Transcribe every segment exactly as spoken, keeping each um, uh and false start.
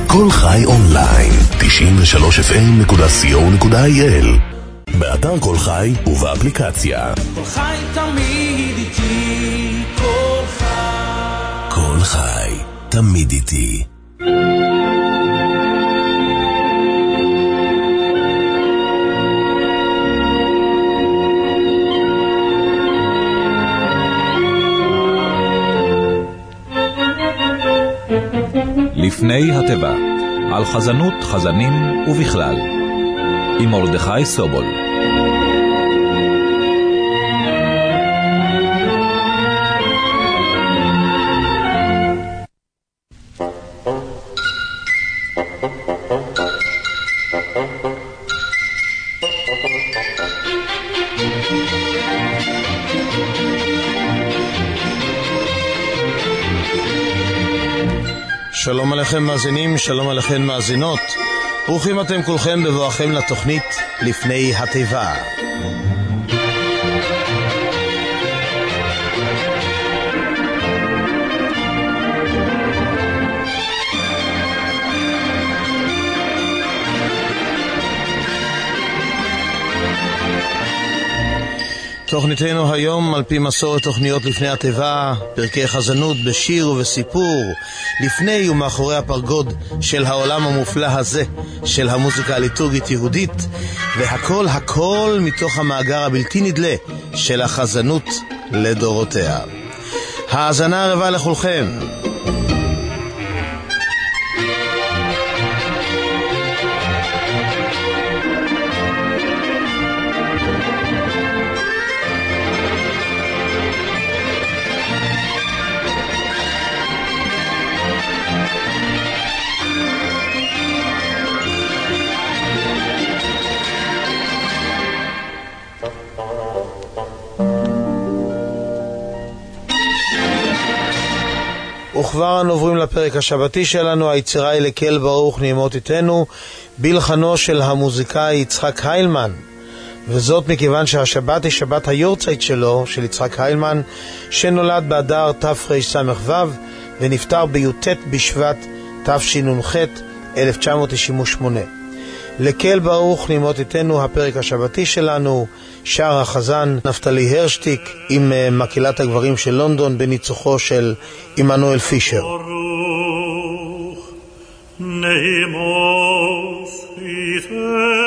כל חי אונליין, תשעים ושלוש אף אם נקודה סי או נקודה איי אל, באתר כל חי ובאפליקציה. כל חי תמיד איתי, כל חי. כל חי תמיד איתי. לפני הטבע, על חזנות, חזנים ובכלל, עם מרדכי סובול. שלום עליכם מאזינים, שלום עליכם מאזינות. ברוכים אתם כולכם בבואכם לתוכנית לפני הטבע. תוכניתנו היום על פי מסורת תוכניות לפני הטבע, פרקי חזנות בשיר ובסיפור, לפני ומאחורי הפרגוד של העולם המופלא הזה של המוזיקה הליטורגית יהודית, והכל הכל מתוך המאגר הבלתי נדלה של החזנות לדורותיה. האזנה הרבה לכולכם. וכבר אנו עוברים לפרק השבתי שלנו. היצירה היא לקהל ברוך נעימות איתנו, בלחנו של המוזיקאי יצחק היילמן, וזאת מכיוון שהשבת היא שבת היורצייט שלו, של יצחק היילמן, שנולד באדר תרס"ו ונפטר בי"ט בשבט תשנ"ח אלף תשע מאות תשעים ושמונה. לקהל ברוך נעימות איתנו הפרק השבתי שלנו, שר החזן נפתלי הרשטיק עם מקהלת הגברים של לונדון בניצוחו של עמנואל פישר. ברוך נעימות איתנו,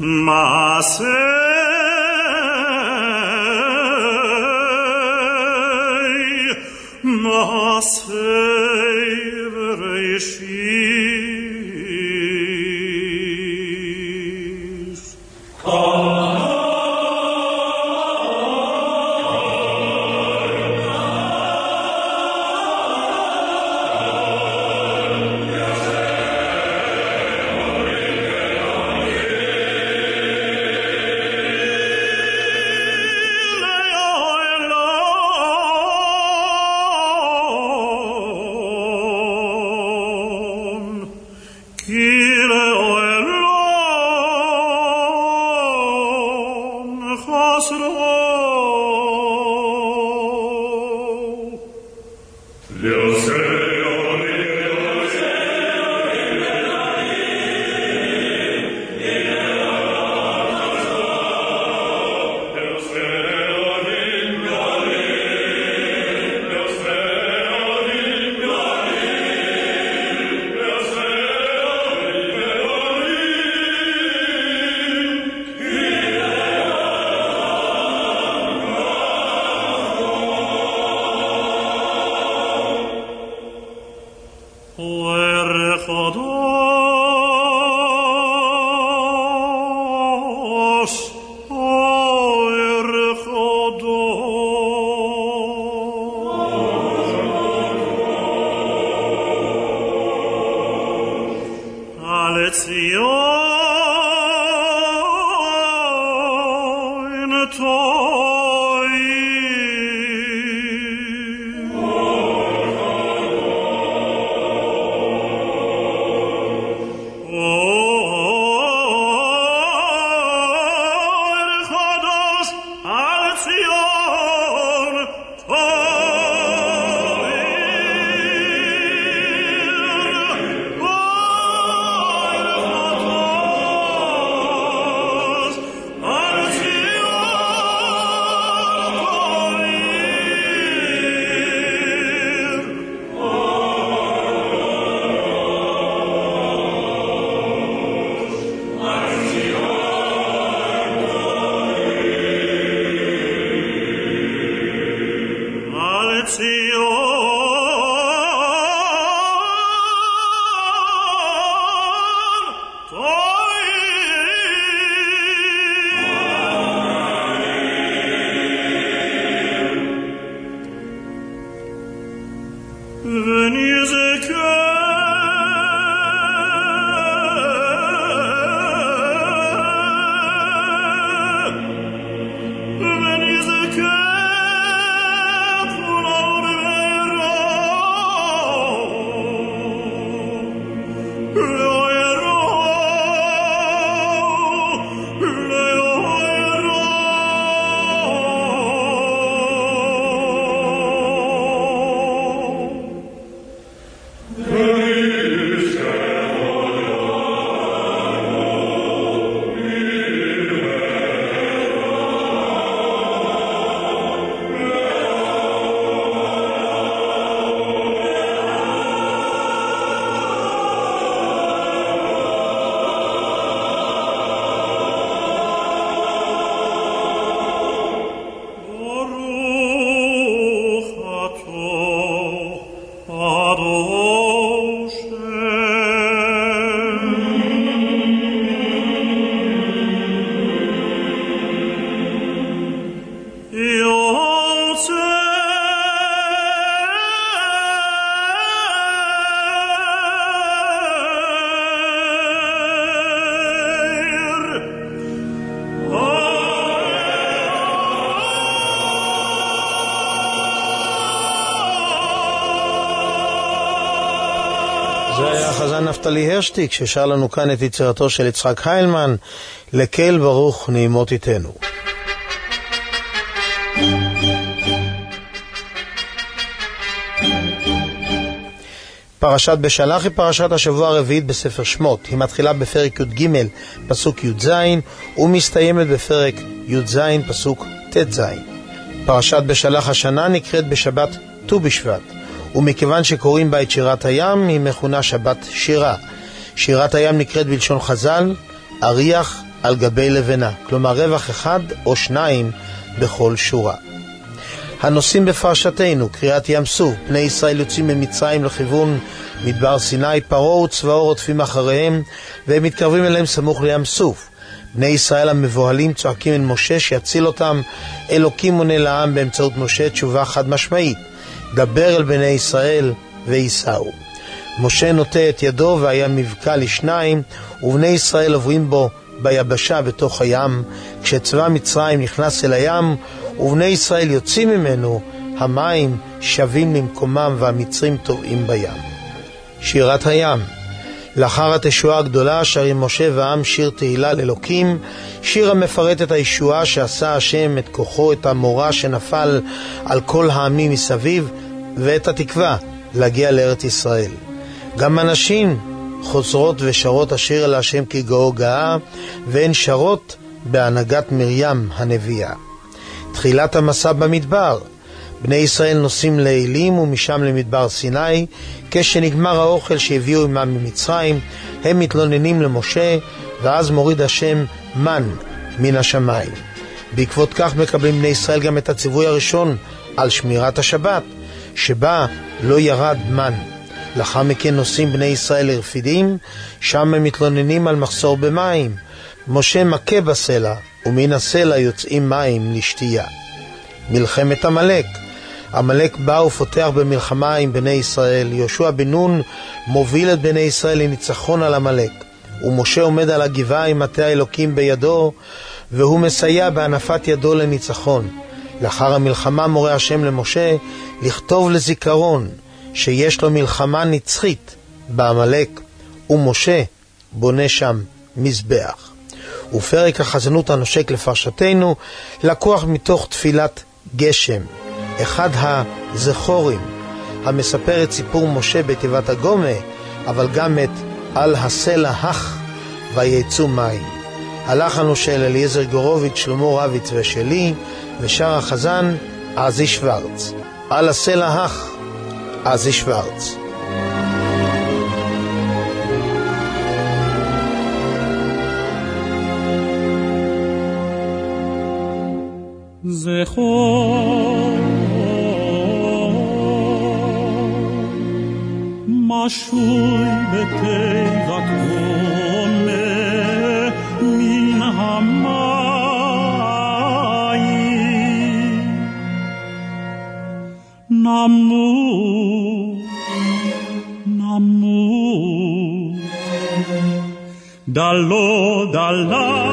מעשה מעשה בראשית החזן נפתלי הרשטיק ששר לנו כאן את יצירתו של יצחק היילמן, לקהל ברוך נעימות איתנו. פרשת בשלח היא פרשת השבוע הרביעית בספר שמות. היא מתחילה בפרק י"ג פסוק י"ז ומסתיימת בפרק י"ז פסוק ט"ז. פרשת בשלח השנה נקראת בשבת ט"ו בשבט, ומכיוון שקוראים בה את שירת הים היא מכונה שבת שירה. שירת הים נקראת בלשון חז"ל אריח על גבי לבנה, כלומר רווח אחד או שניים בכל שורה. הנושאים בפרשתנו, קריאת ים סוף, בני ישראל יוצאים ממצרים לכיוון מדבר סיני, פרעה וצבאו רודפים אחריהם, והם מתקרבים אליהם סמוך לים סוף. בני ישראל המבוהלים צועקים אל משה שיציל אותם. אלוקים עונה לעם באמצעות משה תשובה חד משמעית, דבר אל בני ישראל וייסעו. משה נוטה את ידו והיה מבקע לשניים, ובני ישראל עוברים בו ביבשה בתוך הים. כשצבא מצרים נכנס אל הים ובני ישראל יוצאים ממנו, המים שבים למקומם והמצרים טובעים בים. שירת הים. לאחר התשועה הגדולה שרים משה והעם שיר תהילה לאלוקים, שיר המפרט את הישועה שעשה השם, את כוחו, את המורא שנפל על כל העמים מסביב, ואת התקווה להגיע לארץ ישראל. גם הנשים חוזרות ושרות השיר אל השם כי גאו גאה, והן שרות בהנהגת מרים הנביאה. תחילת המסע במדבר. בני ישראל נוסעים לאלים ומשם למדבר סיני. כשנגמר האוכל שהביאו עמם ממצרים, הם מתלוננים למשה, ואז מוריד השם מן מן השמיים. בעקבות כך מקבלים בני ישראל גם את הציווי הראשון על שמירת השבת, שבה לא ירד מן. לאחר מכן נוסעים בני ישראל לרפידים, שם הם מתלוננים על מחסור במים. משה מכה בסלע, ומן הסלע יוצאים מים לשתייה. מלחמת עמלק. עמלק בא ופותח במלחמה עם בני ישראל. יהושע בן נון מוביל את בני ישראל לניצחון על עמלק, ומשה עומד על הגבעה עם מטה האלוקים בידו, והוא מסייע בהנפת ידו לניצחון. לאחר המלחמה מורה השם למשה לכתוב לזיכרון שיש לו מלחמה נצחית בעמלק, ומשה בונה שם מזבח. ופרק החזנות הנושק לפרשתנו לקוח מתוך תפילת גשם, אחד הזכורים המספר את סיפור משה בתיבת הגומה, אבל גם את על הסלע הך ויצאו מים. הלחן של אליעזר גורוביץ', שלמה רביץ ושלי, ושר החזן עזי שוורץ. על הסלע הך עזי שוורץ. זכור משוי בתיבת גומה מן המים, נמו נמו דלו דלה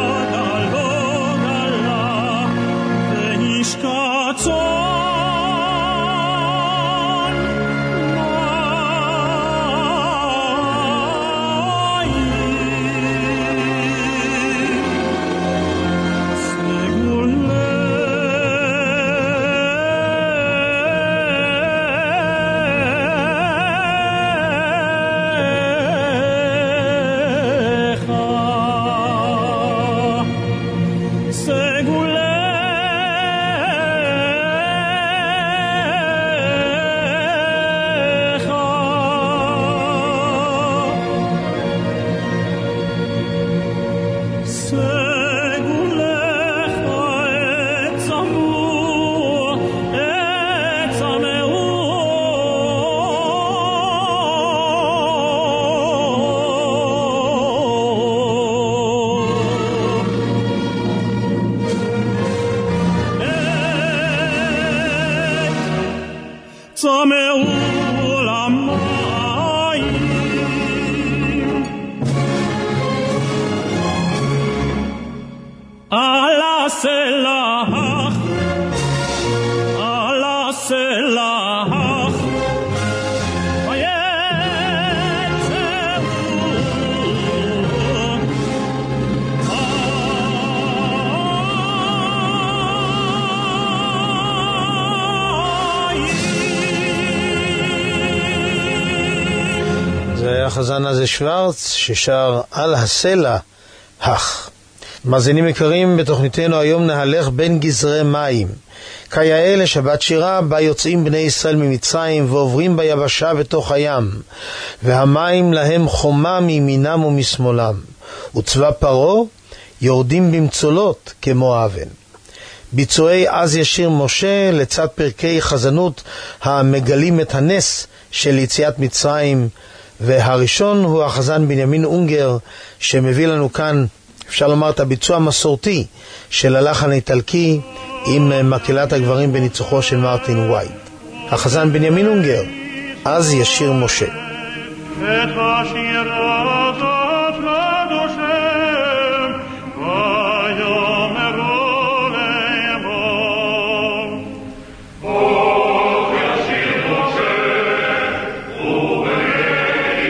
החזן הזה שוורץ ששר על הסלע הך. מאזינים יקרים, בתוכניתנו היום נהלך בין גזרי מים. כיאה לשבת שירה בה יוצאים בני ישראל ממצרים ועוברים ביבשה בתוך הים, והמים להם חומה מימינם ומשמאלם. וצבא פרעה יורדים במצולות כמו אבן. ביצועי אז ישיר משה לצד פרקי חזנות המגלים את הנס של יציאת מצרים, והראשון הוא החזן בנימין אונגר שמביא לנו כאן, אפשר לומר, את הביצוע המסורתי של הלחן האיטלקי עם מקהלת הגברים בניצוחו של מרטין ווייט. החזן בנימין אונגר, אז ישיר משה. את השיר הזאת לדושם ויאמרו לאמור בוא ישיר משה ובני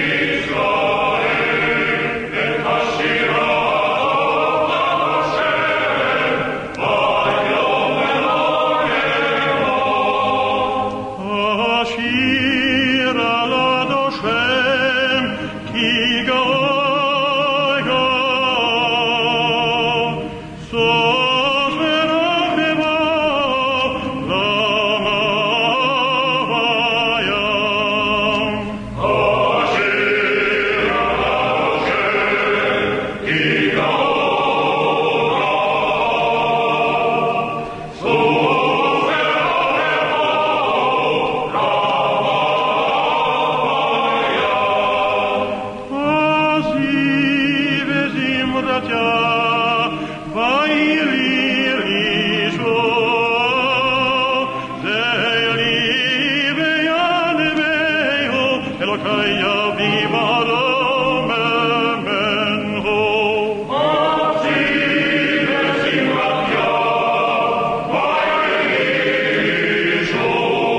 ישראל את השיר הזאת לדושם ויאמרו לאמור השיר לדושם כי גוי גוי סוף ורחבה למה בים השיר לדושם כי גוי גוי סוף Aziv zimratya vaylir isho zeli beyan beho elokaya vivaro menho Aziv zimratya vaylir isho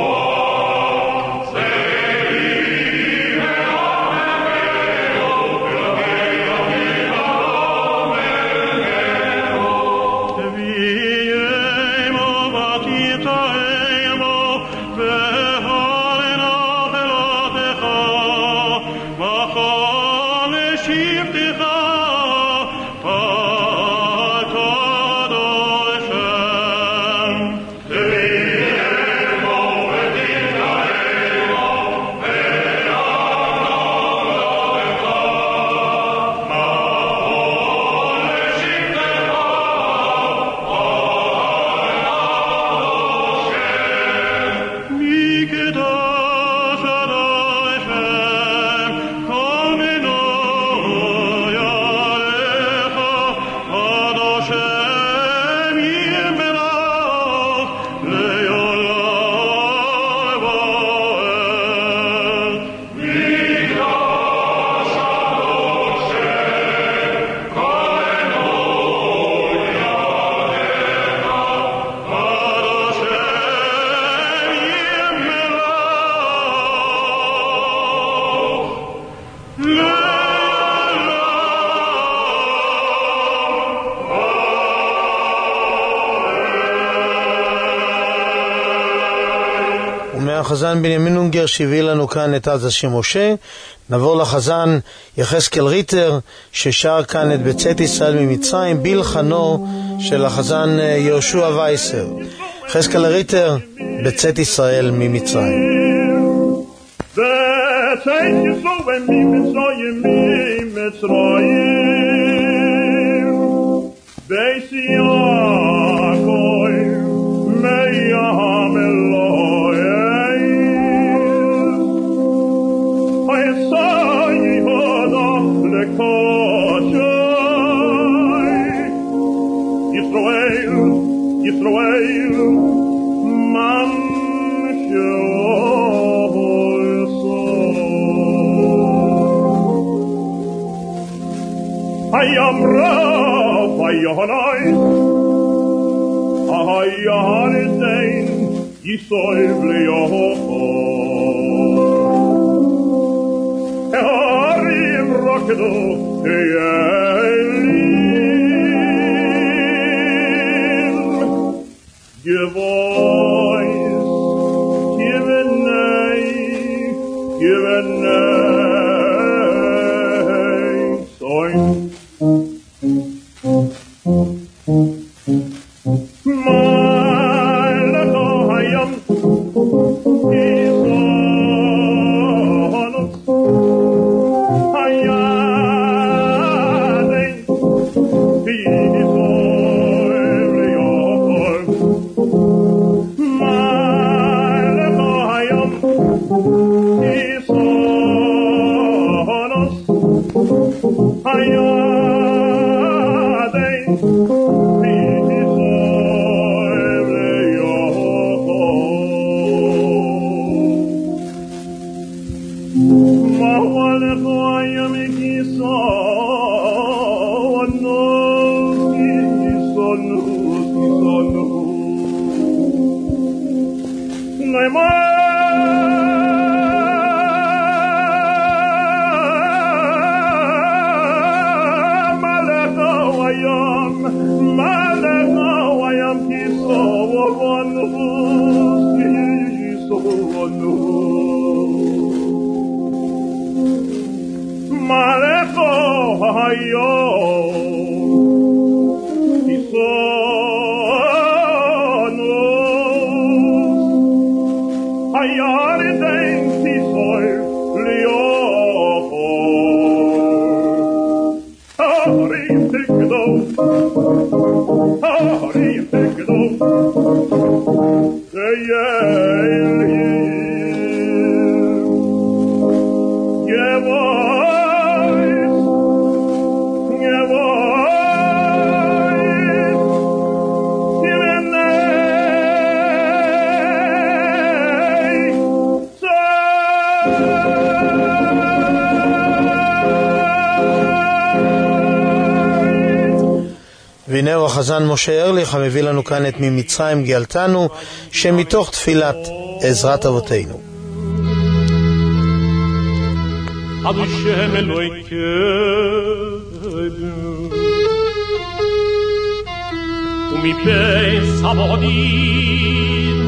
החזן בנימין אונגר שהביא לנו כאן את אז ישיר משה. נעבור לחזן יחזקאל ריטר ששר כאן את בצאת ישראל ממצרים בלחנו של החזן יהושע וייסר. יחזקאל ריטר, בצאת ישראל ממצרים. בצאת ישראל ממצרים ממצרים בית יעקב מים Yisrael, Yisrael, man she'oboso. Hayam rav, hayahanai, hayahanesein, Yisrael v'leyoho. Harim rakdo, heyeli. Give voice, give a name, give a name, soin. Malako hayam, Isanos, hayanein, והנה החזן משה ארליך המביא לנו כאן את ממצרים גאלתנו, שמתוך תפילת עזרת אבותינו. השם אלוהינו ומפי סבודים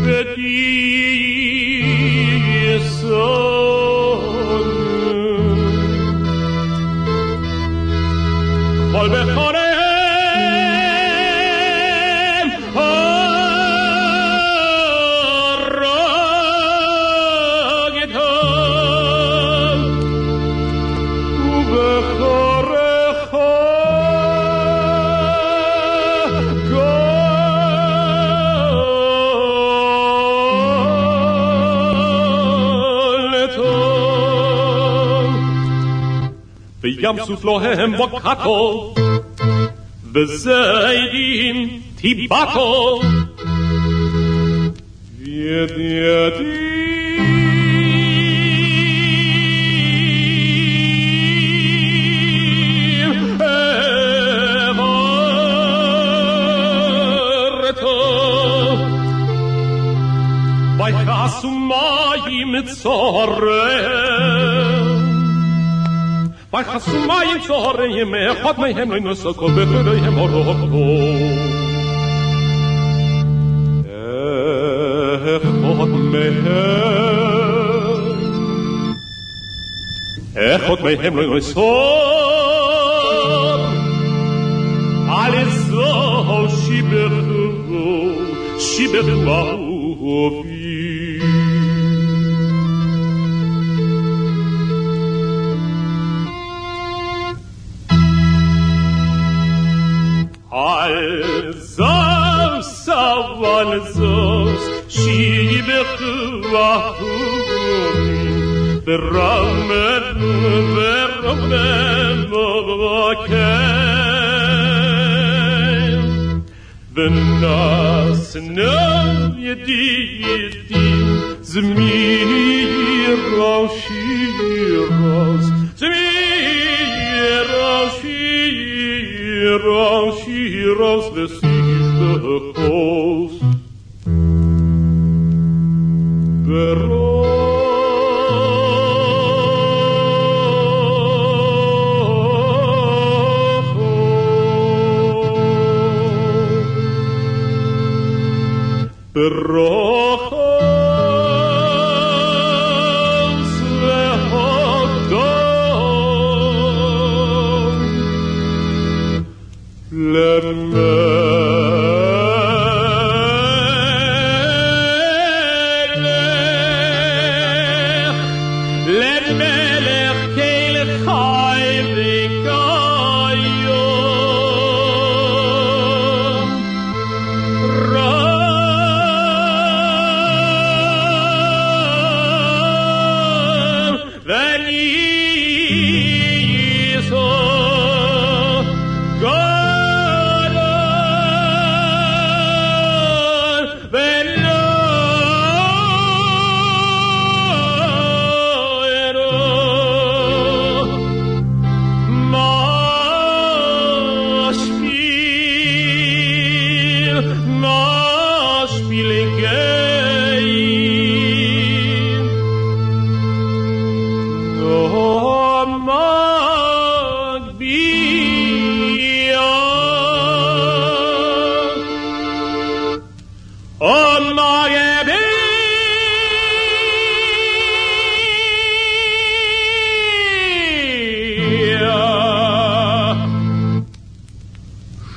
ותיסון כל בחוריהם הרגתם ובחוריך וימסות להם בוקתו וזיידים טיבתו וידידים אברתו ויחסו מים צורם ויחסו מים צורם אחד מהם לא נסקו בחוריהם אורוכתו אחד מהם אחד מהם לא נסקו על איזו שיבחו שיבחו אהובי Al-Zos, Al-Zos, Shibechu Ahumi, V'Ramen, V'Ramen, V'Akem, V'Nas, Nam, Yedi-Yedi, Zmiros, Shiros, Zmiros, Shiros, Shiros, V'Sish the coast, V'Rocho, V'Rocho, למלך כל חי וקיים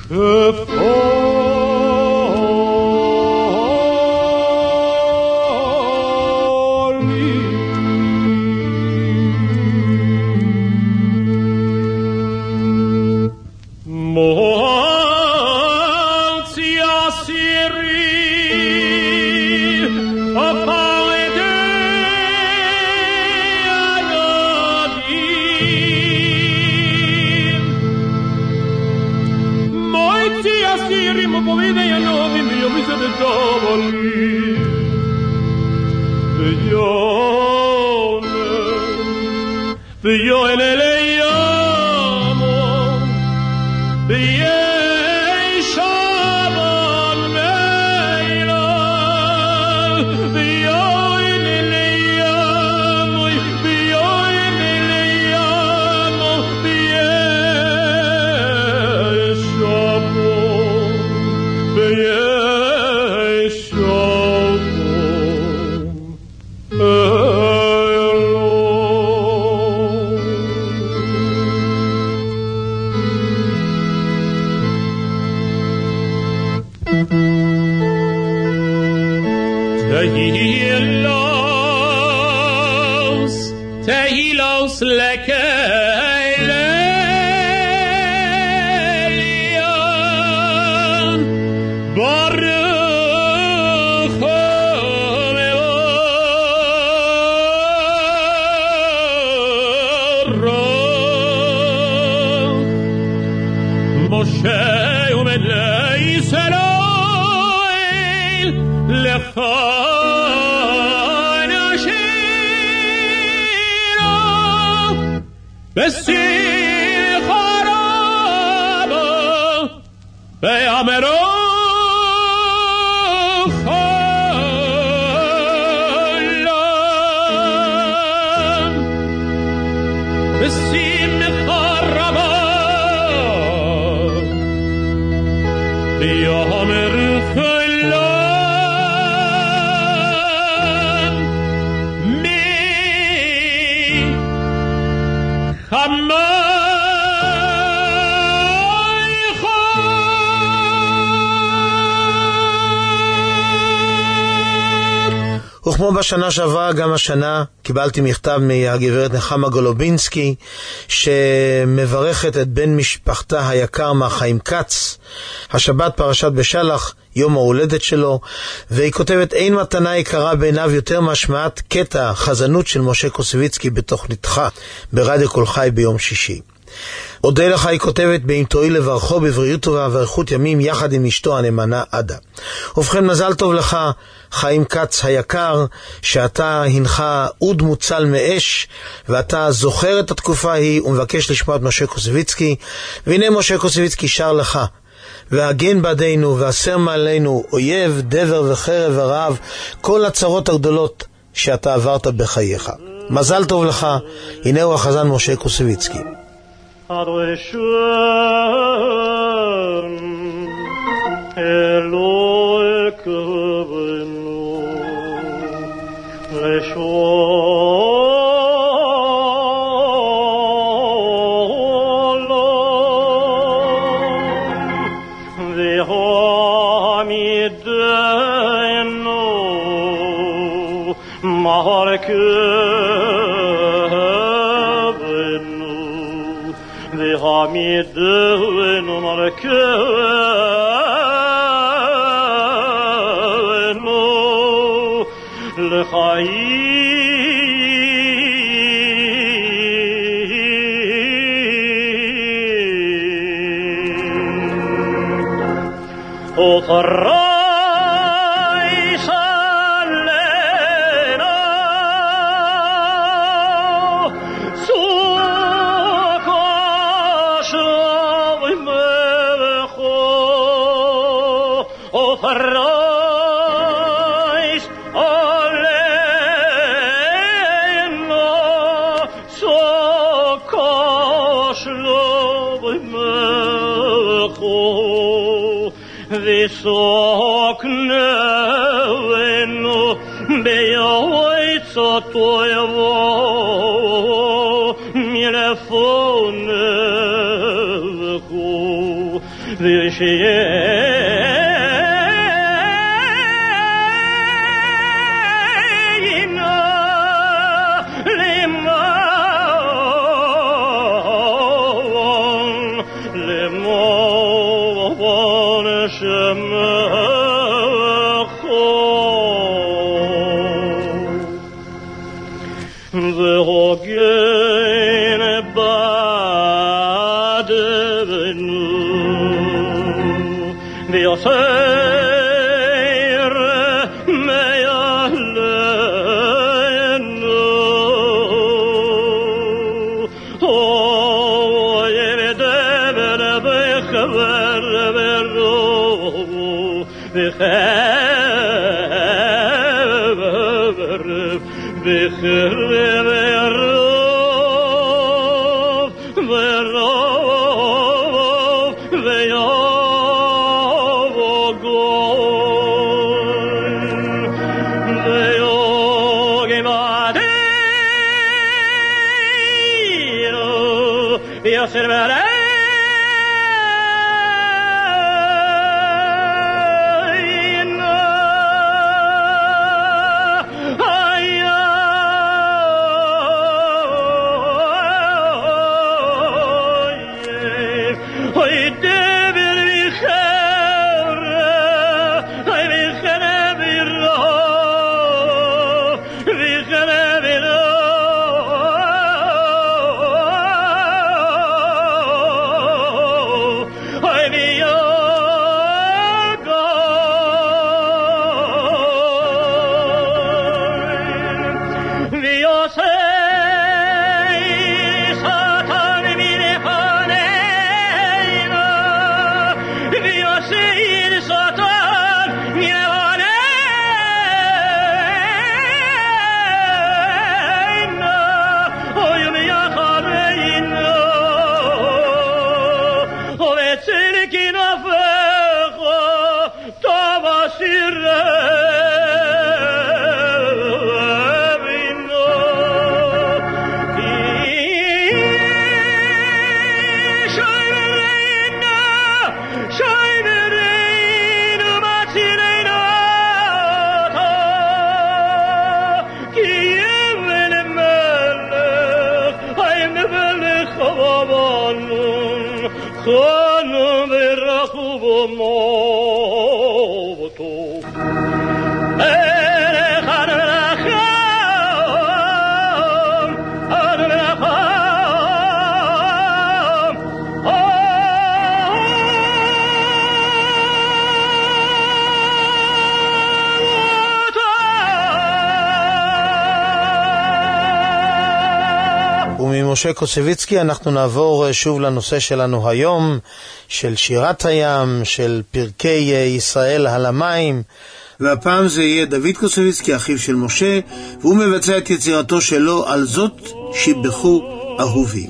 וכמו בשנה שעברה, גם השנה קיבלתי מכתב מהגברת נחמה גולובינסקי, שמברכת את בן משפחתה היקר מהחיים כץ. השבת פרשת בשלח, יום ההולדת שלו, והיא כותבת: אין מתנה יקרה בעיניו יותר מהשמעת קטע חזנות של משה קוסיביצקי בתוכניתך ברדיו כל חי ביום שישי. אודה לך, היא כותבת, באם תואיל לברכו בבריאות טובה ואריכות ימים יחד עם אשתו הנאמנה עדה. ובכן, מזל טוב לך חיים כץ היקר, שאתה הנך אוד מוצל מאש, ואתה זוכר את התקופה ההיא ומבקש לשמוע את משה קוסיביצקי. והנה משה קוסיביצקי שר לך: והגן בעדינו והסר מעלינו אויב, דבר וחרב ורעב, כל הצרות הגדולות שאתה עברת בחייך. מזל טוב לך. הנה הוא החזן משה קוסיביצקי. Adreshön Eloi Kavenu Lesholom Vehamidenu Maharkavenu Vehamidenu Maharkavenu L'chaim O Farai Shalena Sukkoshav Mecho O Farai Shalena Sukkoshav Mecho V'soknevenu be'yoitzotoyevo milefonevu משה קוסביצקי אנחנו נעבור שוב לנושא שלנו היום, של שירת הים, של פרקי ישראל על המים, והפעם זה יהיה דוד קוסביצקי, אחיו של משה, והוא מבצע את יצירתו שלו על זאת שיבחו אהובים.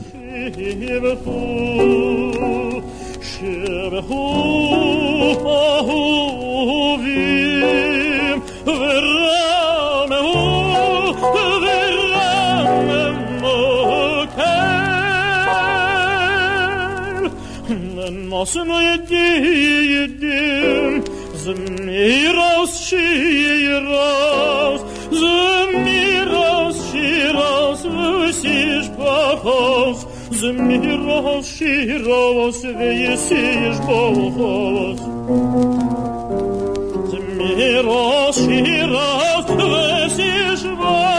שיבחו אהובים ורממו Nasıl yedim Zmiros shiros Zmiros shiros Vysish bachos Zmiros shiros Vysish bachos Zmiros shiros Vysish bachos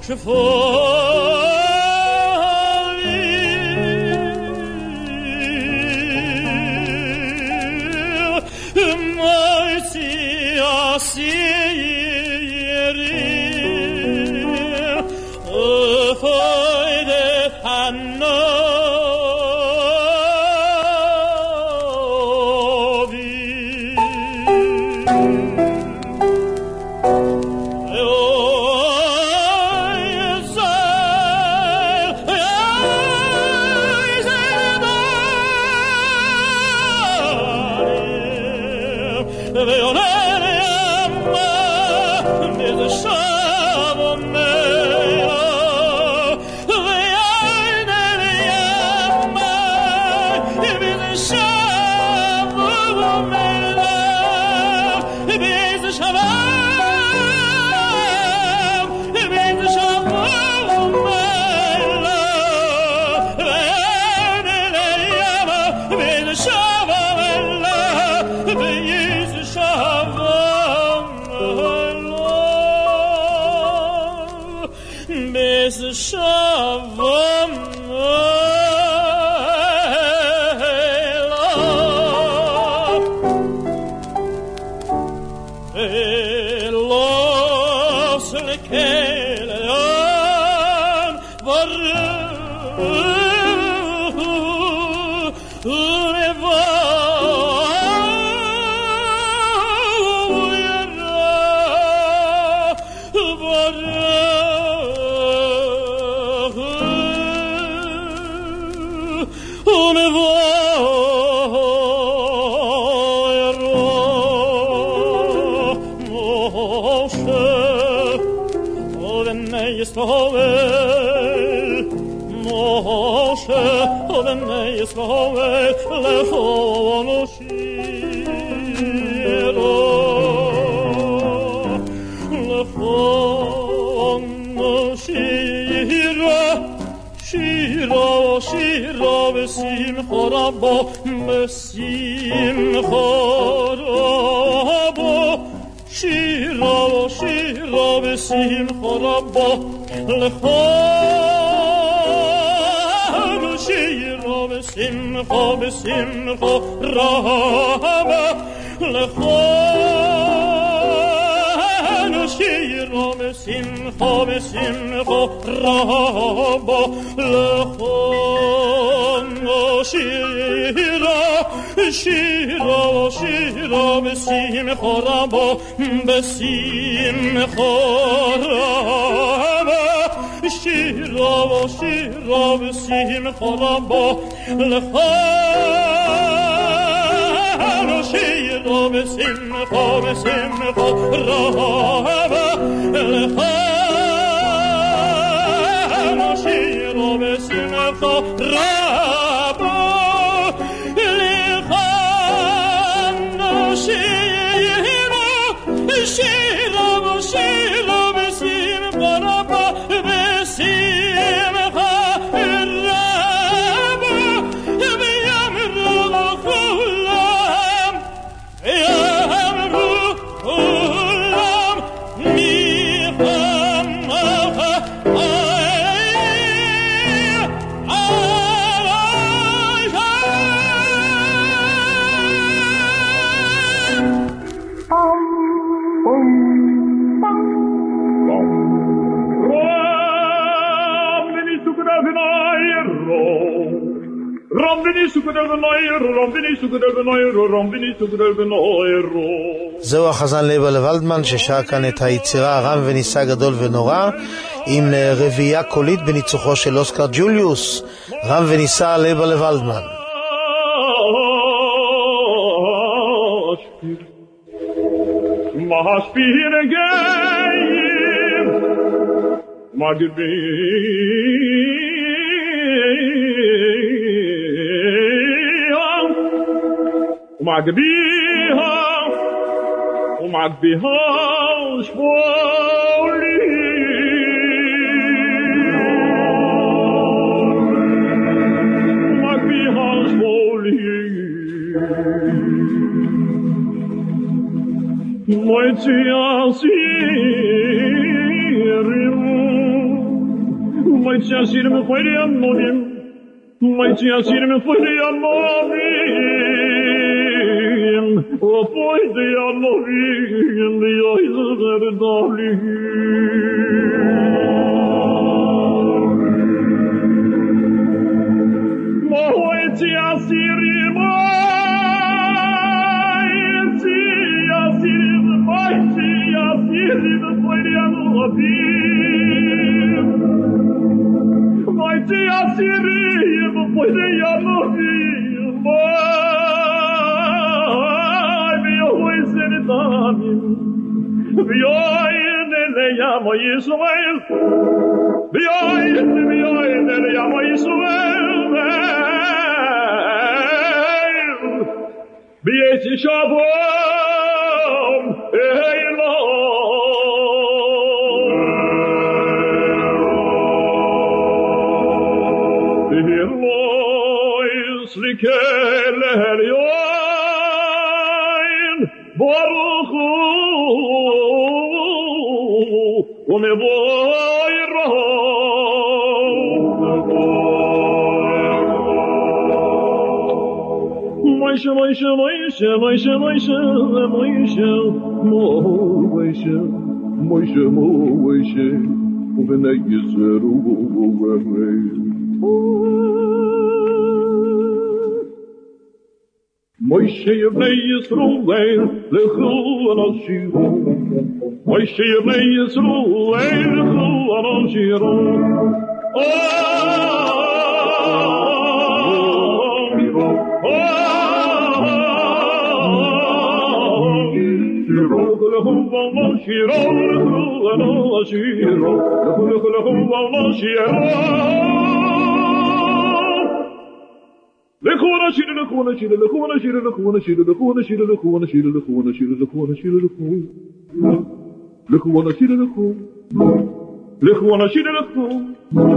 זהו החזן ליבל ולדמן ששר כאן את היצירה רם וניסה גדול ונורא עם רביעייה קולית בניצוחו של אוסקר ג'וליוס. רם וניסה ליבל ולדמן. Maspir geim magbi magbi magbi shvoli magbi shvoli Moitié asir Mai tia sir me foi de anonim. Mai tia sir me foi de anonim. O foi de anonim. De eyes of the darling. Mai tia sir mai tia sir mai tia sir me foi de anonim. Mai tia sir me foi de anonim. Mai mio hoise de damim. Vioi nelle amo Israel. Vioi vioi nelle amo Israel. Bieti shalom elo. Elois likel elyoin baruch hu umevoy roh. Moishe, Moishe, Moishe, Moishe, Moishe, Moishe, Moishe, Moishe, Moishe, Ubenei Yisrael, Moishe Yevnei Yisrael, lechu anashiru. Moishe Yevnei Yisrael, lechu anashiru. Oh, oh, لهم والله شيرا أنا شيرا لهم لهم والله شيرا لكونا شير لكونا شير لكونا شير لكونا شير لكونا شير لكونا شير لكونا شير لكونا شير لكونا لكونا شير لكونا لكونا شير لكونا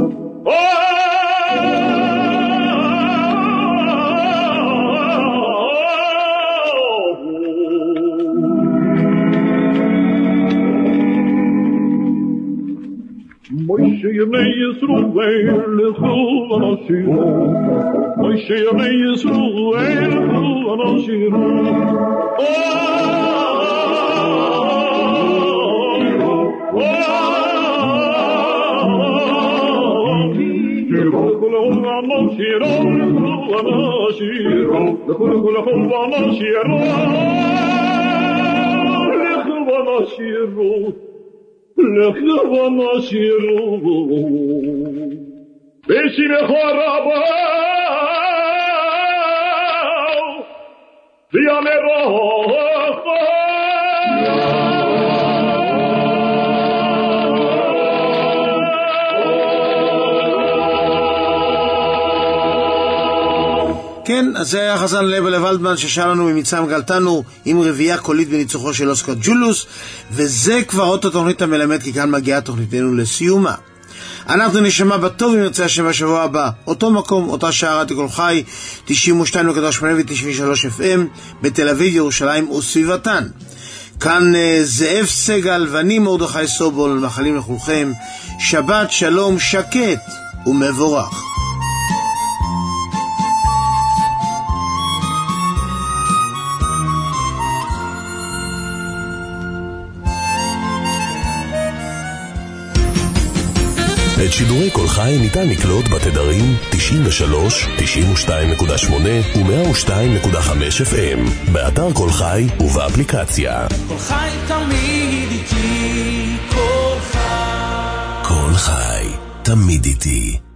Moishe Yevnei Yisrael, lechu anashiru. Moishe Yevnei Yisrael, lechu anashiru. Oh, oh, lechu lehum anashiru, lechu anashiru. Lechu lehum anashiru, lechu anashiru. لخلق ونشيره بشي خرابه بيام روح כן, אז זה היה חזן לב ולבלדמן ששר לנו ממצרים גלתנו עם רביעייה קולית בניצוחו של אוסקר ג'ולוס, וזה כבר עוד התוכנית המלמד, כי כאן מגיעה תוכניתנו לסיומה. אנחנו נשמע בטוב אם ירצה השם בשבוע הבא, אותו מקום, אותה שעה, רדיו קול חי, תשעים ושתיים נקודה שמונה ו-תשעים ושלוש אף אם, בתל אביב, ירושלים וסביבתן. כאן זאב סגל ואני מרדכי סובול, מאחלים לכולכם שבת שלום שקט ומבורך. את שידורי קול חי ניתן לקלוט בתדרים תשעים ושלוש, תשעים ושתיים נקודה שמונה ו-מאה ושתיים נקודה חמש אף אם, באתר קול חי ובאפליקציה. קול חי תמיד איתי, קול חי. קול חי תמיד איתי.